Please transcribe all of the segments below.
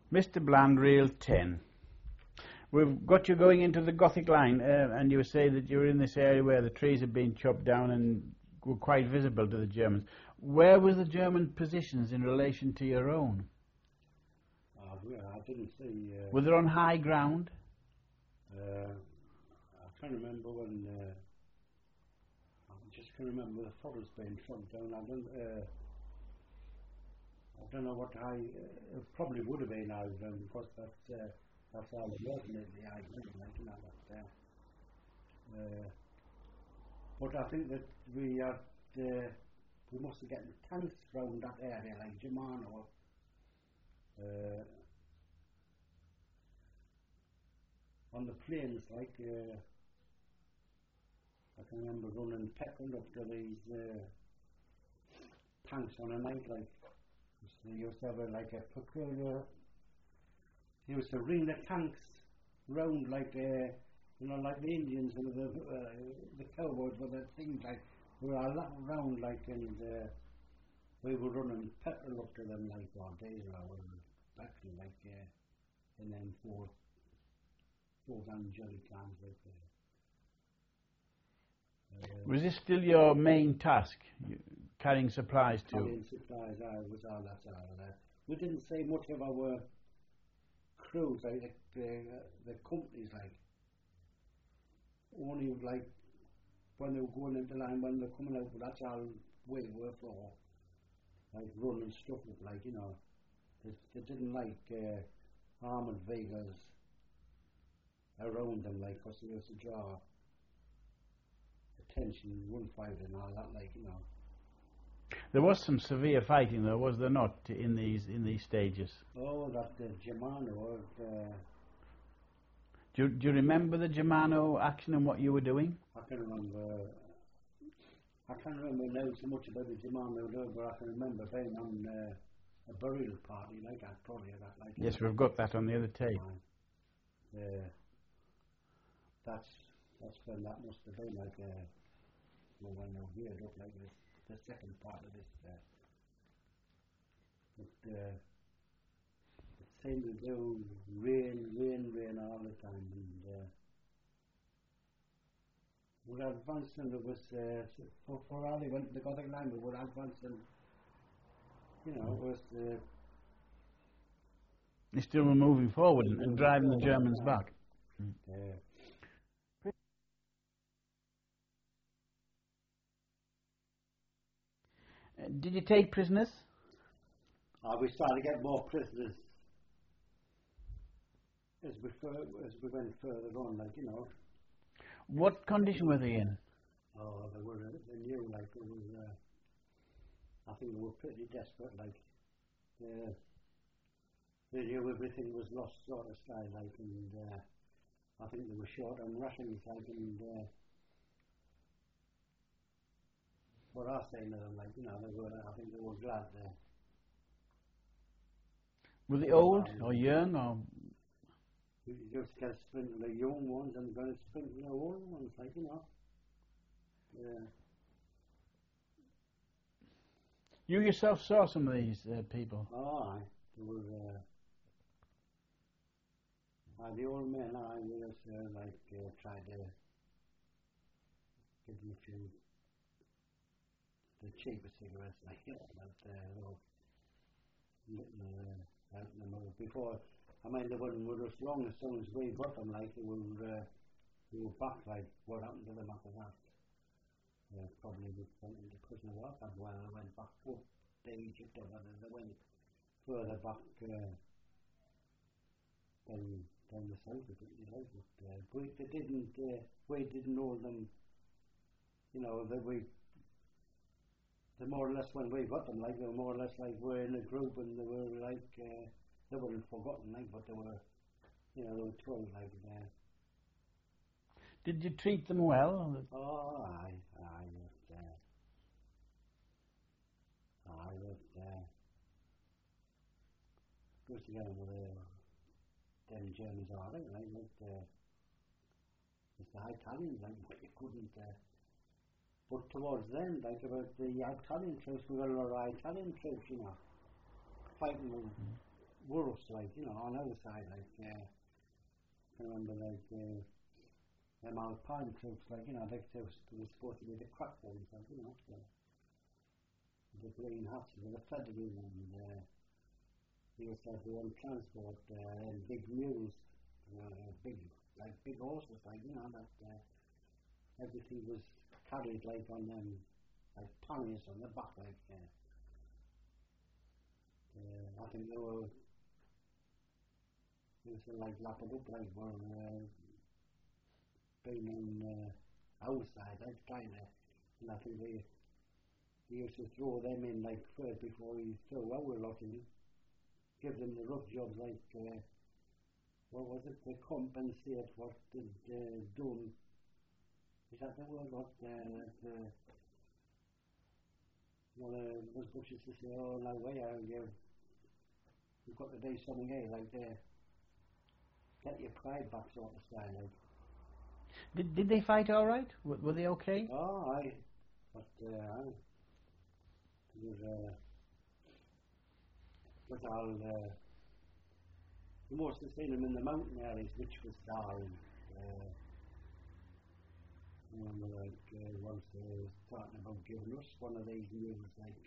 Mr. Bland, reel 10. We've got you going into the Gothic line, and you say that you were in this area where the trees had been chopped down and were quite visible to the Germans. Where was the German positions in relation to your own? I didn't see... were they on high ground? I can't remember when... I just can't remember the forest being chopped down. I don't know what high... it probably would have been high ground, because that's all it was, the high ground, like, you know, but I think that we had... we must have gotten tanks round that area, like Germano. On the plains, like, I can remember running pecking up to these tanks on a night, like, they used to have like a peculiar, they used to ring the tanks round like, you know, like the Indians and the cowboys with the things, like, we were all round, like, and we were running petrol up to them, like, or diesel or petrol, like, and then four gun jelly cans, like, was this still your main task, carrying supplies to? Carrying supplies, was all that. We didn't say much of our crews, like the companies, like, only like when they were going into line, when they're coming out, that's all we were for, like running stuff up, like, you know, they didn't like armoured vehicles around them, like, because they used to draw attention, gunfight and all that, like, you know. There was some severe fighting, though, was there not, in these stages? Oh, that Germano. Do you remember the Germano action and what you were doing? I can't remember now so much about the Germano, but I can remember being on a burial party, like, I told you that, like. Yes, we've got that on the other tape. That's when that must have been, like, when they geared up, like, the second part of this. It seemed to do rain all the time, and we were advancing. It was for all they went to the Gothic line, we were advancing. You know, it was. You still were moving forward and driving the Germans back. Did you take prisoners? We started to get more prisoners as we went further on, like, you know. What condition were they in? Oh, they knew, like, it was, I think they were pretty desperate, like, they knew everything was lost, sort of style, like, and I think they were short on rations, like, and what I saying to them, like, you know, I think they were glad there. Were they old or young, or? You just get sprint the young ones and going to sprint the old ones, like, you know. You yourself saw some of these people? Oh, aye. There was, the old men, we just, like, tried to give them a few, the cheaper cigarettes, like, you know, that, before, I mean, they wouldn't as long as soon as we got them, like, they were back, like, what happened to them after that? Probably went into prison or what, and whether they went back up to Egypt or whether they went further back than the south of it, you know, but they didn't, we didn't know them, you know, that they more or less, when we got them, like, they were more or less like we're in a group, and they were like, they weren't forgotten, like, but they were, you know, they were told, like, Did you treat them well? Oh, I was together with them Germans, all right, like, with the Italians, like, but you couldn't, but towards them, like, about the Italian troops, we got a lot of Italian troops, you know, fighting Worse, like, you know, on the other side, like, I remember, like, them Alpine troops, like, you know, they were supposed to be the crack ones, like, you know, the green hats with the feathering, and they used to have their own transport, and big mules, big horses, like, you know, that everything was carried, like, on them, like, ponies on the back, like, I think they were, used to, like, lap it up, like, were, being on, outside, like, kind of, and I think they used to throw them in, like, first before you throw our lot in, give them the rough jobs, like, what was it, to compensate what they'd done. Is that the word? What those butchers to say, oh, no way, you've got to do something here, like, get your pride back, sort of style, like. Did they fight all right? Were they okay? Oh, aye. But, was all, you must have seen them in the mountain areas, which was darling. I remember, like, once they were talking about giving us one of these mules, like,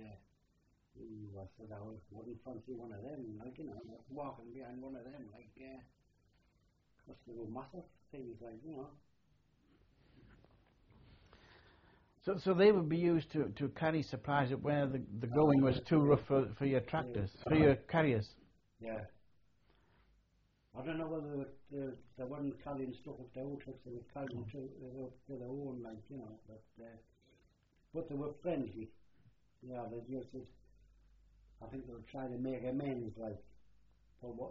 I said I wouldn't fancy one of them, like, you know, like, walking behind one of them, like, because they were massive things, like, you know. So they would be used to carry supplies up where the going was too rough for your tractors, for your carriers. Yeah. I don't know whether they weren't carrying stuff up their own trucks, they were carrying to their own, like, you know, but they were friendly. Yeah, they just, I think they were trying to make amends, like, for what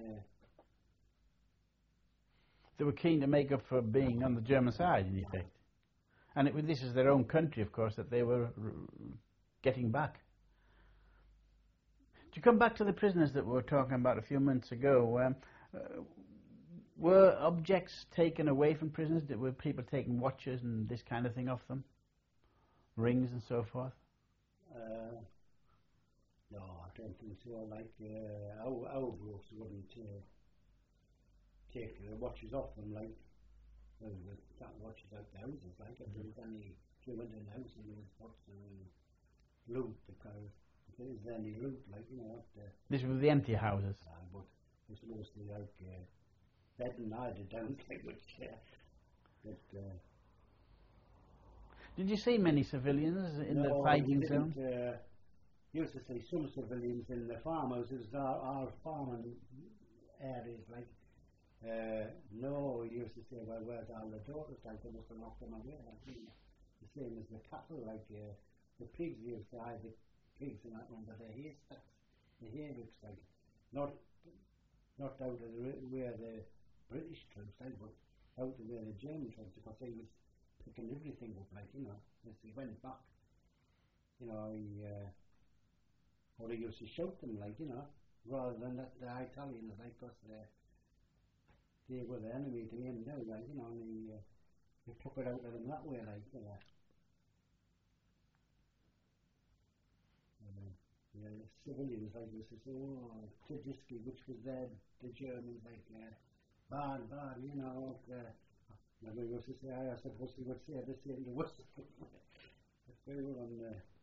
They were keen to make up for being on the German side, in effect. And this is their own country, of course, that they were getting back. To come back to the prisoners that we were talking about a few minutes ago, were objects taken away from prisoners? Were people taking watches and this kind of thing off them? Rings and so forth? No, I don't think so. Like, our groups wouldn't take the watches off them, like, well, that watches out the houses, like, if there was any, if you went in the house and there was pots and loot, if there was any loot, like, you know, this was the empty houses? But it's mostly like, bed and hide down, like, which, Did you see many civilians in the fighting zone? Used to see some civilians in the farmhouses, our farming areas, like, no, we used to say, well, where's all the daughters, like, they must have locked them away, like, you know, the same as the cattle, like, the pigs used to hide the pigs and that under the haystacks, the hayricks, like, not out of where the British troops, like, but out of where the German troops, because they was picking everything up, like, you know, as they went back, you know, or they used to shoot them, like, you know, rather than the Italians, like, because they were the enemy to him now, like, you know, and he took it out of them that way, like, you know. Civilians, like, used to say, oh, Tadisky, which was the Germans, like, bad, you know, and we used to say, I suppose he would say the same to us. We were on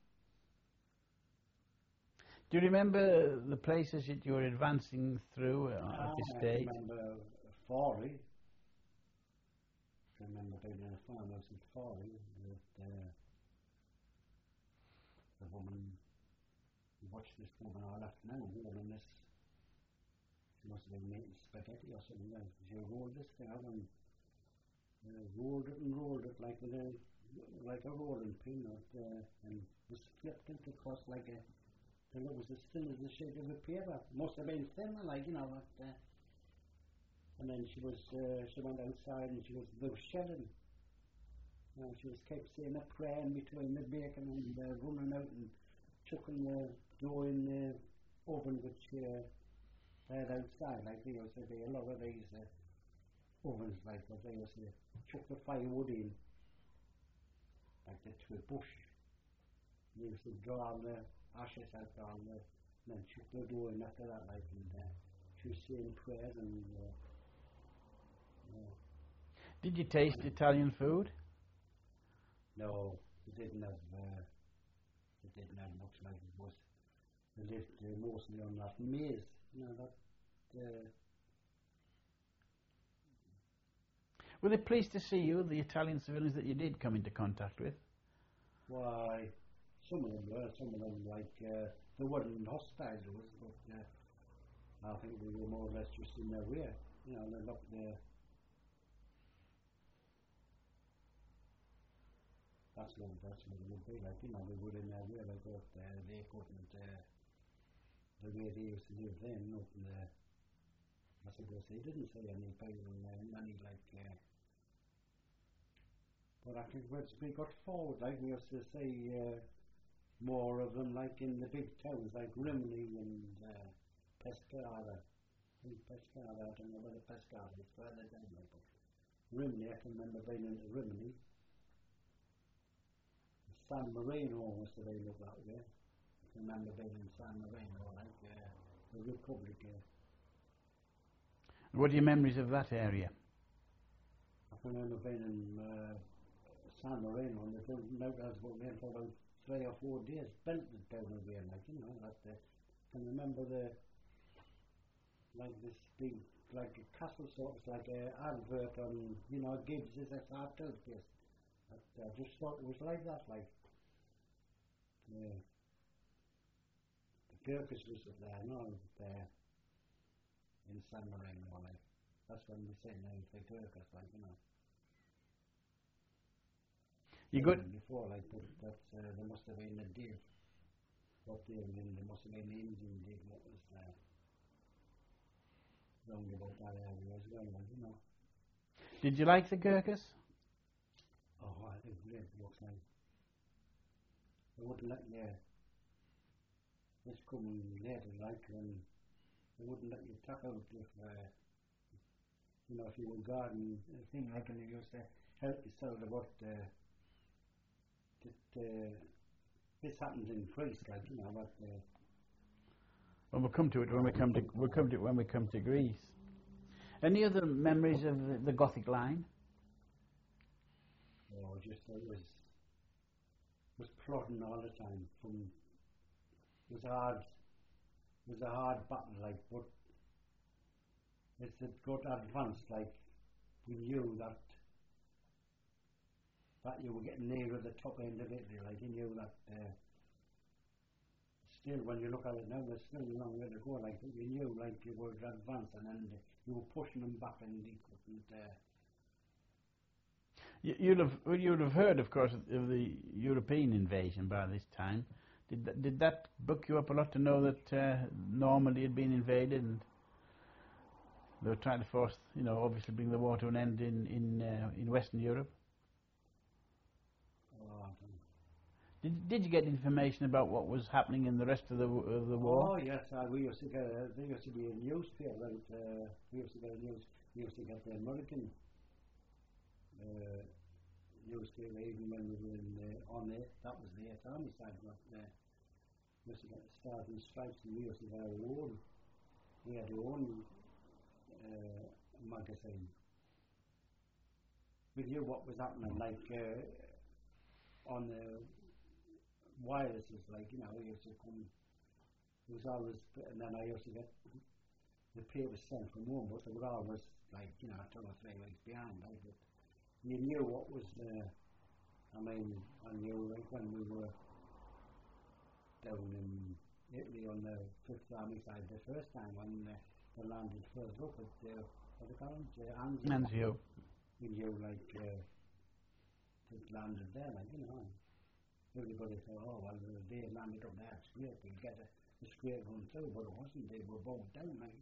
Do you remember the places that you were advancing through at this stage? I remember Forley. I remember being in a farmhouse in Forley with the woman. You watch this woman I left now, holding this. She must have been making spaghetti or something. She rolled this thing out and rolled it like a rolling pin, and was flipped into across like a. And it was as thin as the sheet of a paper. Must have been thinner, like, you know. And then she went outside and they were shelling. She was kept saying a prayer in between the bacon and running out and chucking the dough in the oven, which they had outside. Like, they used to be a lot of these ovens, like, but they used to chuck the firewood in, like, to a bush. They used to draw the ashes out on the then shut the door in after that, like, and she was saying prayers and. Did you taste Italian food? No, it didn't have much like it was. They lived mostly on that maize, that. Were they pleased to see you, the Italian civilians that you did come into contact with? Why, some of them were, like, they weren't hostile to us, but I think we were more or less just in their way. They're not there. That's what it would be like, we were in their way, like, but they couldn't, the way they used to live then, I suppose they didn't see any people money, like, but I think once we got forward, like, we used to see more of them, like, in the big towns, like Rimini and Pescara. Pescara, I don't know whether Pescara is further down there, but Rimini, I can remember being into Rimini. San Marino must have been up that way. I can remember being in San Marino, like, the Republic. What are your memories of that area? I can remember being in San Marino, and they didn't know us, but we went for about 3 or 4 days, belted down the way, like, that. I can remember like this big, like a castle sort of, like a advert on, Gibbs' SR2 place. I just thought it was like that, like, the Gurkhas was up there, there in San Marino, like, that's when we say now the Gurkhas, like, You good? Before, like, but there must have been a deal. What deal? I mean, there must have been the Indian deal that was wrong about that area as well, like, Did you like the Gurkhas? Oh, I think great looks like. They wouldn't let you. This come later, like, and they wouldn't let you tap out if if you were gardening, a thing like, and they used to help you sell about this happens in Greece, like, what. Well, we'll come to it when we come to Greece. Any other memories of the Gothic line? Oh, just it was plodding all the time. It was a hard battle, like, but it's a good advance, like, we knew that you were getting nearer the top end of it, like, you knew that still, when you look at it now, there's still a long way to go, like, but you knew, like, you were advancing and you were pushing them back and they couldn't. You'd have heard, of course, of the European invasion by this time. Did that buck you up a lot to know that Normandy had been invaded and they were trying to force, obviously bring the war to an end in Western Europe? Oh, Did you get information about what was happening in the rest of the war? Oh yes, we used to get. There used to be a newspaper. We used to get We used to get the American newspaper even when we were on it. That was the 8th Army side. We used to get the Stars and Stripes, and we used to get our own. We had our own magazine. We knew what was happening, like on the wirelesses, like, we used to come. It was always, and then I used to get the papers sent from home, but they were always like, 2 or 3 weeks behind. Like, but you knew what was. I knew, like, when we were down in Italy on the 5th Army side the first time when they landed first up at what do they call it? Anzio. We knew, like, it landed there, like, everybody thought, oh, well, they landed up there, it's great, we'll get a straight run too, but it wasn't, they were both down, like,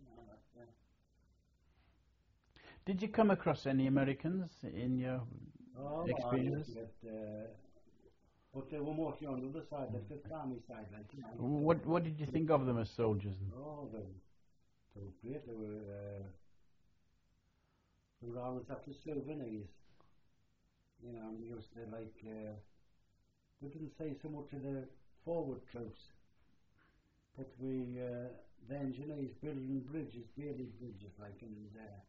Did you come across any Americans in your experiences? But they were mostly on the other side, the 5th Army side, like, What did you think of them as soldiers? Oh, they were great, they were always after souvenirs. We used to, like, we didn't say so much of the forward troops. But we, the engineers building bridges, Bailey bridges, like, and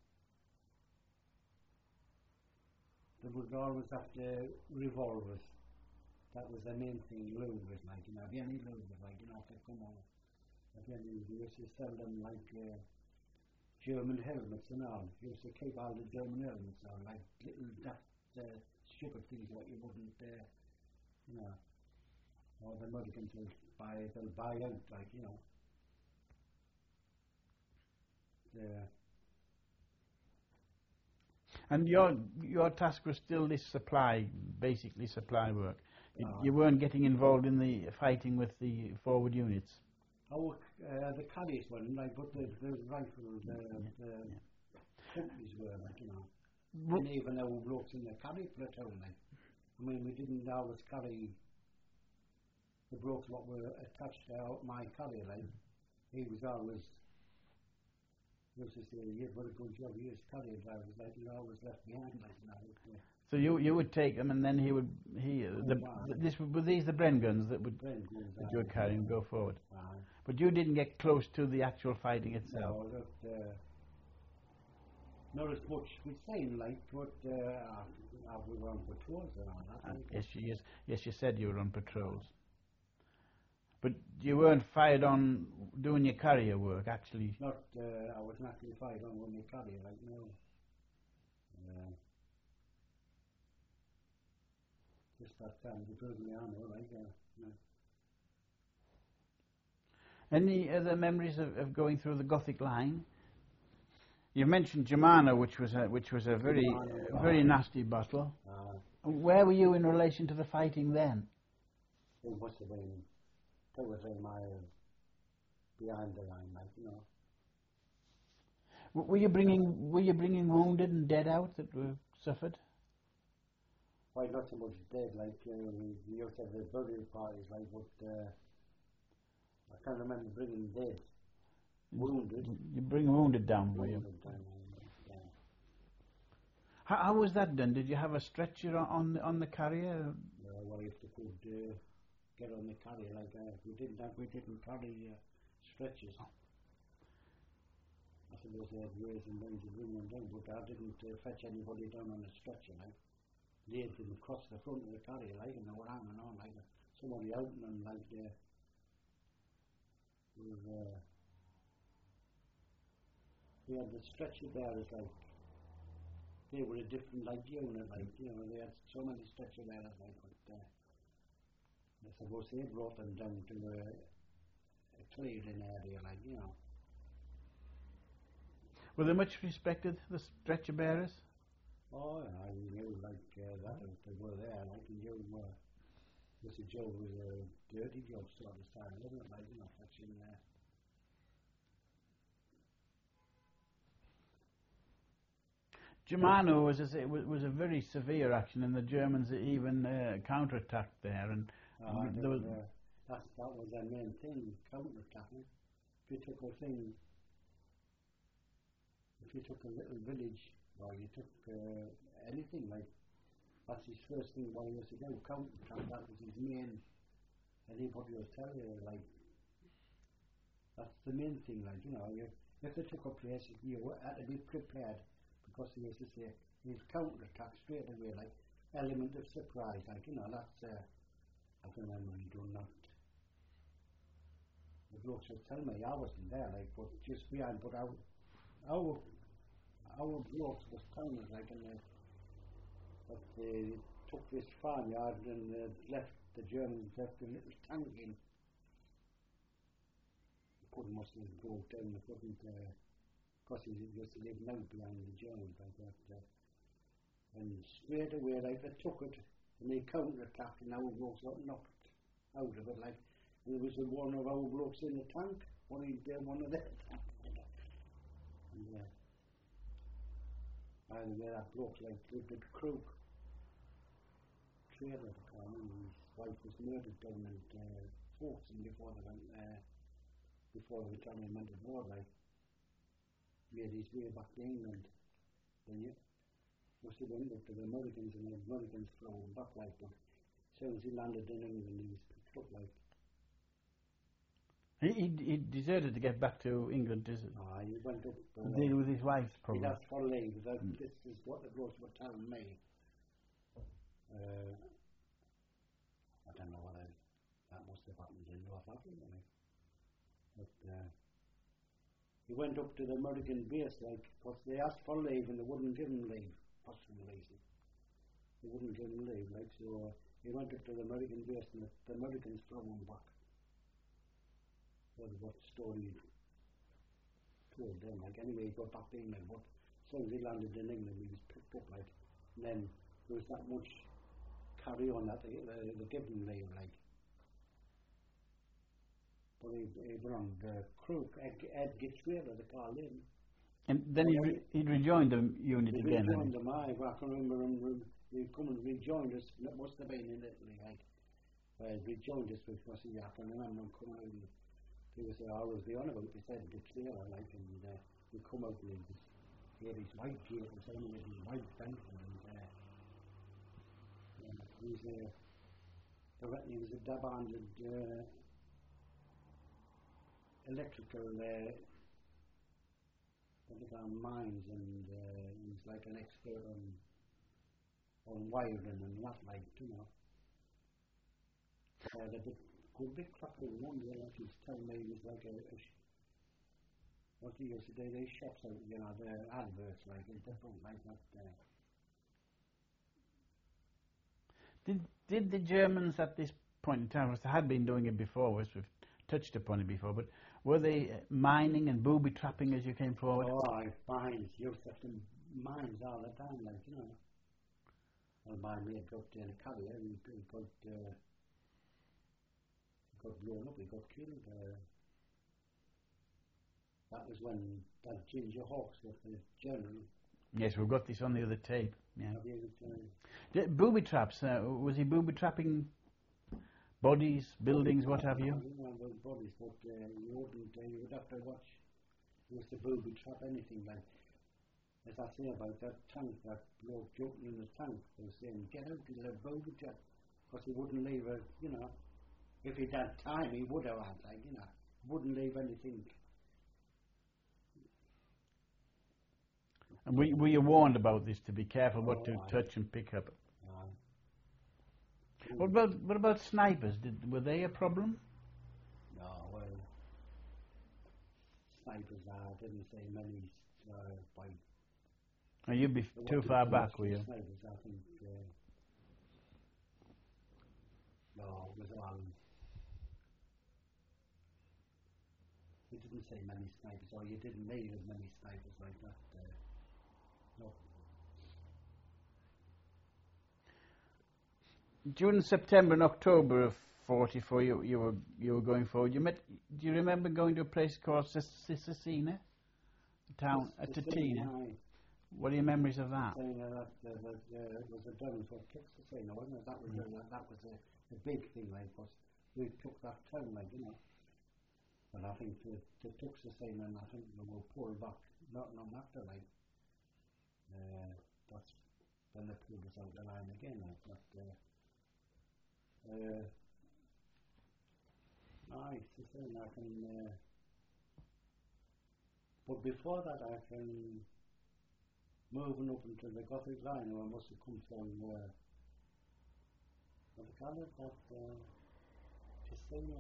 they would always have to revolvers. That was the main thing, louvers, like, you know, if you any louvers, like, you know, to come on. If you any, we used to sell them like German helmets and all. You used to keep all the German helmets on, like little daft stupid things what you wouldn't, you know, or the Americans will they'll buy out, like, you know. And your task was still this supply, basically supply work. You weren't getting involved in the fighting with the forward units. Oh, the caddies weren't, like, but the rifle, the companies were, like, you know. And even our blokes in the caddy platoon, like, I mean, we didn't always carry the blokes what were attached to my caddy, like. He was always, used to say, you've got a good job, here's caddy drivers, like, you're always left behind, like, you know. So you would take them, and then were these the Bren guns that you were carrying and go forward? But you didn't get close to the actual fighting itself. No, not as much with saying, like, but we were on patrols and all that. Yes, you said you were on patrols. But you weren't fired on doing your carrier work, actually. Not, I wasn't actually fired on when you carrier, like, no. Just that time to build me armor, like, no. Any other memories of going through the Gothic line? You mentioned Germano, which was a very nasty battle. Where were you in relation to the fighting then? It must have been 2 or 3 miles behind the line, like, you know. Were you bringing wounded and dead out that were suffered? Why, not so much dead, like, we used to have the burial parties, like, but I can't remember bringing dead. Wounded. You bring wounded down, were you? Yeah. How was that done? Did you have a stretcher on the carrier? Well, if they could get on the carrier, like, we didn't carry stretchers. I suppose they had ways and means of bringing them down, but I didn't fetch anybody down on a stretcher, like. Laid them across the front of the carrier, like, and they were hanging on, like, somebody helping them, like, we had the stretcher bearers, like, they were a different, like, unit, like, you know, they had so many stretcher bearers, like, but I suppose they brought them down to a clearing area, like, you know. Were they much respected, the stretcher bearers? Oh, yeah, you knew, like, that they were there, like, and you Mr. Joe was a dirty job sort of style, wasn't it, like, you know, fetching there. Germano was a very severe action, and the Germans even counterattacked there, and that was their main thing, counterattacking. If you took a little village, or you took anything, like, that's his first thing what he used to do, counterattack. That was his main. Anybody will tell you, like, that's the main thing, like, you know, if they took a place, you had to be prepared, because he used to say, he'd counterattack straight away, like, element of surprise, like, you know, that's, I can remember he done that. The blokes would tell me, I wasn't there, like, but just behind, but our blokes was telling us, like, that they took this farmyard and the Germans left a little tank in. Must have broke down, they couldn't, because he used to live now behind the Germans, like that. And straight away, like, they took it, and they counter-attacked, and our blokes got knocked out of it, like, there was one of our blokes in the tank, one of their tanks. And, and that bloke, like, lived at Crook trailer, and his wife was murdered down at Folkestone before they went to war, like, made his way back to England. Then he must have went up to the Americans, and the Americans flew him back, like, but as soon as he landed in England, he was picked up, like. He deserted to get back to England, is it? He went up. To deal with his wife's He problem. asked for leave. This is what the bloke were telling me. I don't know whether that must have happened in North Africa. But he went up to the American base, because they asked for leave and they wouldn't give him leave for some reason. They wouldn't give him leave, so he went up to the American base and the Americans threw him back. That's what story told them. Anyway, he got back to England, but as soon as he landed in England, he was picked up, and then there was that much carry on that they gave him leave, But he were on the crew, Ed Gitzwiller, they called him. And then he'd rejoined the unit again. He rejoined them, I can remember him, he'd come and rejoined us, and it must have been in Italy, where he rejoined us because I can remember him coming out and he was always the on about, he said Gitzwiller, and he'd come out and he had his white gear, and with his white fencing, and he was I reckon he was a dab-handed electrical mines, and he was like an expert on wiring and that, the big cracker one day, he was telling me, he was like what he used to do, they shops out, the adverts, different like that. Did the Germans at this point in time, they had been doing it before, as we've touched upon it before, but were they mining and booby trapping as you came forward? Mines, used to have mines all the time, Well, my mate dropped in a carrier and he got blown up, he got killed. That was when that Ginger Hawks was the general. Yes, we've got this on the other tape. Yeah. Booby traps, was he booby trapping bodies, buildings, what have you? I don't know about bodies, but you would have to watch. He used to booby trap anything, as I say about that tank, that bloke jumping in the tank, they were saying, get out, he'll have booby trap, because he wouldn't leave if he'd had time, he would have had, wouldn't leave anything. And were you warned about this, to be careful what to touch and pick up? What about snipers? Were they a problem? No, well, snipers, I didn't say many by... Oh, you'd be too far back, were you? Snipers, I think, no, it was you didn't say many snipers, or you didn't need as many snipers like that, no. During September and October of '44, you were going forward. Do you remember going to a place called Cesena, town at Titina? What are your memories of that? It was a town called Cesena, wasn't it? That was a big thing, because we took that town, But I think they took Cesena, and I think they were pulled back, not after, that's when they pulled us out the line again, Cesena, I can, but before that, I can, moving up into the Gothic line, I must have come from, what do you call it, Cesena.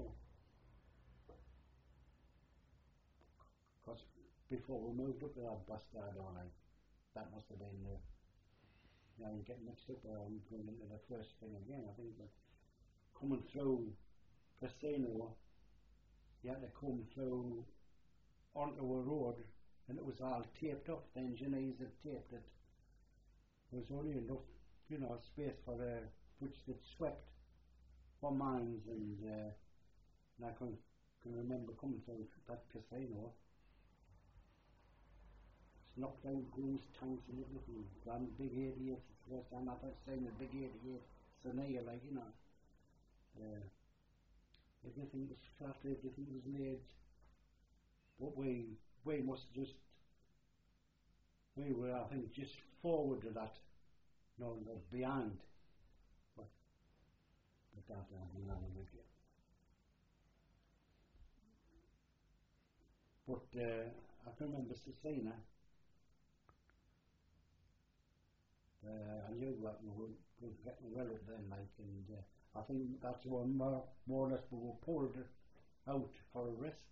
Because before we moved up to that Bastardo line, that must have been you get mixed up going into the first thing again. I think that coming through Casino, you had to come through onto a road, and it was all taped up. The engineers had taped it. There was only enough, space for which that swept for mines, and I can remember coming through that Casino. Knocked out goose tanks and everything. Ran big 88. It's the first time I've ever seen a big 88. So now you're everything was flat, everything was made. But we were, I think, just forward to that, not behind. But that, But I can remember Cecina. I knew that we were getting well at then, like, and I think that's when more or less we were pulled out for a rest.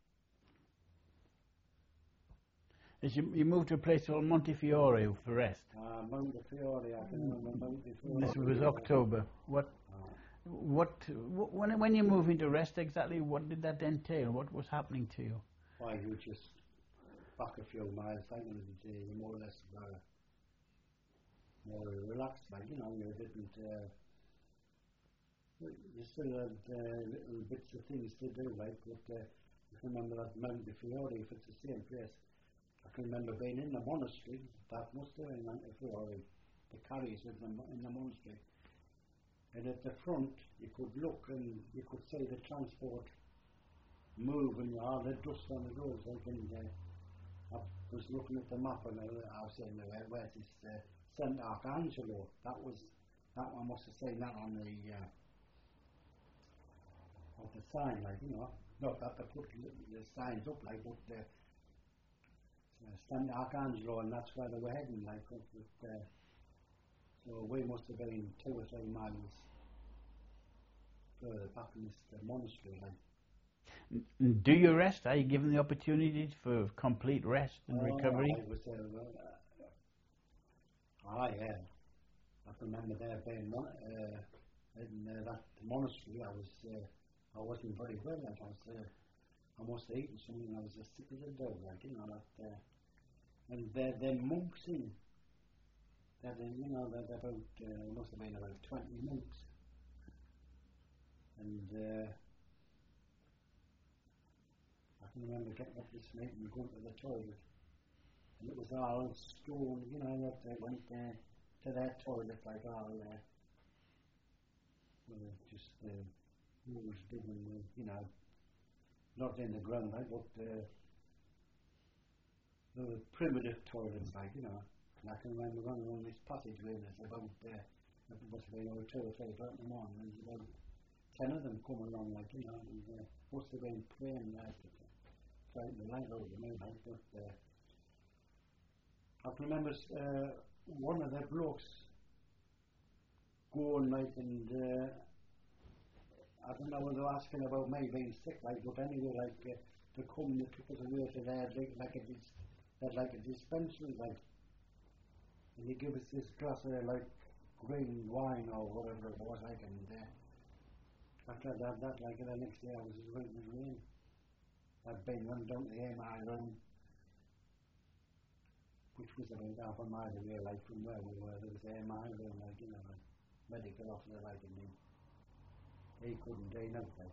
As you moved to a place called Montefiore for rest. Montefiore, I can remember Montefiore. This was October. When you move into rest, exactly what did that entail? What was happening to you? Why, you just back a few miles, I think you more or less more relaxed, like, you know, you didn't, you still had little bits of things to do, like, but I can remember that Montefiore, if it's the same place, I can remember being in the monastery, that must have been Montefiore, the carriers in the monastery, and at the front you could look and you could see the transport move and all the dust on the roads, like, and I was looking at the map and I was saying, where's this St. Archangelo? That one must have seen that on the sign, like, you know, not that they put the signs up, like, but St. Archangelo, and that's where they were heading, like, up with, so we must have been 2 or 3 miles further back in this monastery, like. Do you rest? Are you given the opportunity for complete rest and recovery? I was yeah. I can remember there being in that monastery. I wasn't very well. Like, I must have eaten something. I was as sick as a dog, like, you know. That, and they're monks in. You know, they're about must have been about 20 monks, and. I can remember getting up this night and going to the toilet, and it was all stone, you know, that they went to their toilet like all just holes digging, you know, not in the ground, like, but the primitive toilets, like, you know. And I can remember running along this passageway, and there's about it must have been over 2 or 3 o'clock in the morning, and there's about 10 of them coming along, like, you know, and must have been praying, like, the light over me, like, but I can remember one of the blokes going, like, and I don't know whether they were asking about me being sick, like, but anyway, like, they come, they took us away to there, like a dispensary, like, and they give us this glass of, like, green wine or whatever it was, like, and after that, like, the next day I was as red as rain. I'd been run down to the AMI room, which was about half a mile away, like, from where we were. There was the AMI room, like, you know, a medical officer, like, and he couldn't do nothing.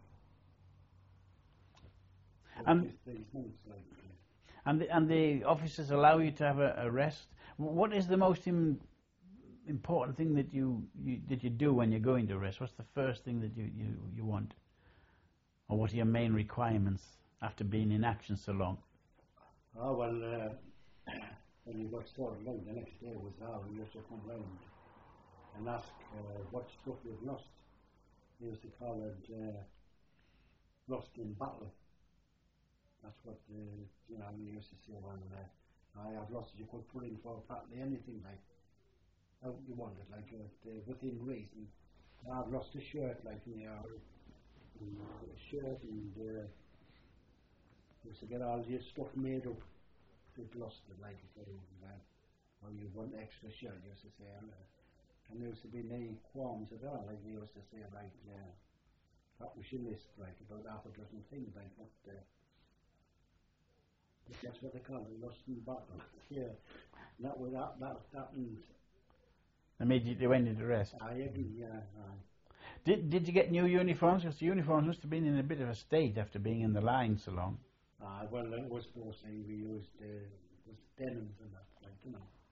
And these months, like, and the officers allow you to have a rest. What is the most important thing that you do when you're going to rest? What's the first thing that you want, or what are your main requirements after being in action so long? Oh, well, when you got sorted out, the next day was we used to come round and ask what stuff you've lost. We used to call it lost in battle. That's what, you know, we used to say, well, I have lost it. You could put in for practically anything, like, how you wanted, like, within reason. I've lost a shirt, like, you know, a shirt, and used to get all your stuff made up. You'd lost it, like, or you want extra shirt, you used to say. And there used to be no qualms at all, like, they used to say, like, that was your list, like, about half a dozen things, like, but that's what they call it, lost in battle. Yeah, that was that happened. Immediately went into rest. Did you get new uniforms? Because the uniforms must have been in a bit of a state after being in the line so long. Well, it was mostly we used denims and that, like, you know.